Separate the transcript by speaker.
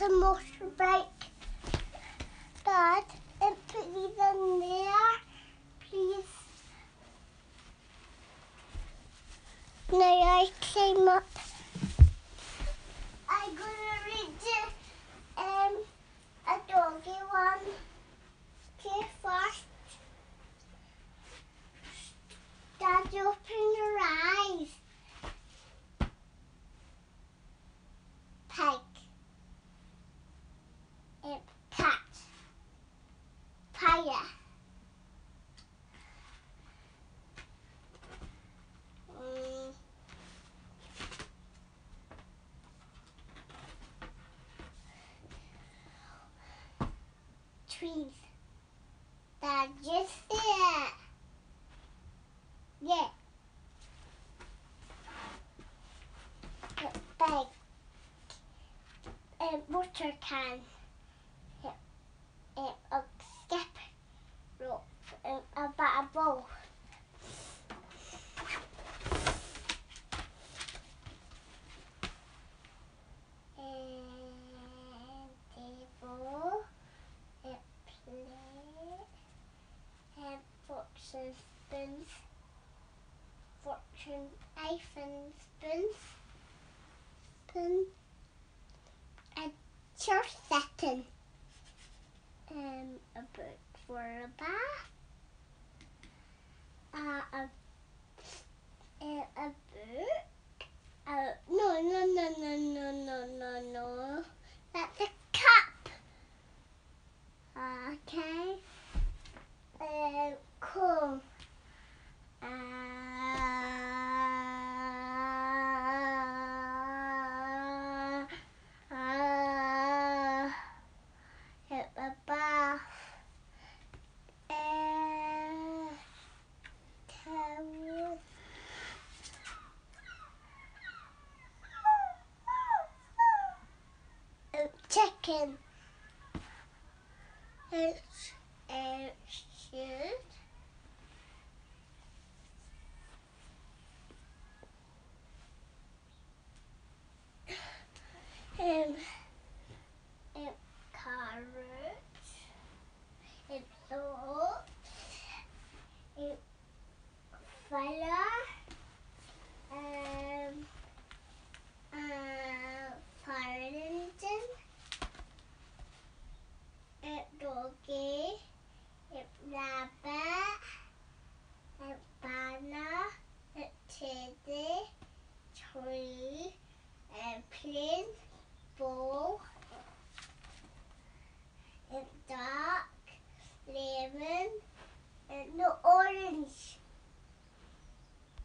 Speaker 1: a motorbike. Dad, put these in there, please. Now I climb up. I'm gonna read a doggy one. Okay, first. Dad, open your eyes. Pig. Cat. Fire. Trees. Dad, just there. Yeah. Bag. Water can. A skip rope. A bowl. Table. Plate. Forks and spoons. Fortune, knife and spoons. Spoon. A chair setting. A book for a bath. A book. No. That's a cup. Okay. Comb. A bath. Towel. Chicken. Shoot. Carrot. Salt. Fire. Fire engine. Doggy. Rabbit. Banana. Teddy. Tree.